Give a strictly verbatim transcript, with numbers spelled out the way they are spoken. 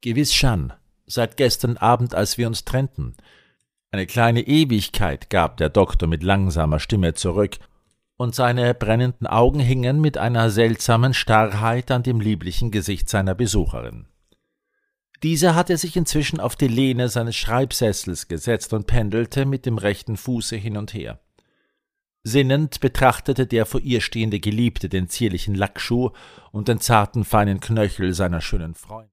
Gewiss, Jeanne, seit gestern Abend, als wir uns trennten. Eine kleine Ewigkeit, gab der Doktor mit langsamer Stimme zurück, und seine brennenden Augen hingen mit einer seltsamen Starrheit an dem lieblichen Gesicht seiner Besucherin. Dieser hatte sich inzwischen auf die Lehne seines Schreibsessels gesetzt und pendelte mit dem rechten Fuße hin und her. Sinnend betrachtete der vor ihr stehende Geliebte den zierlichen Lackschuh und den zarten, feinen Knöchel seiner schönen Freundin.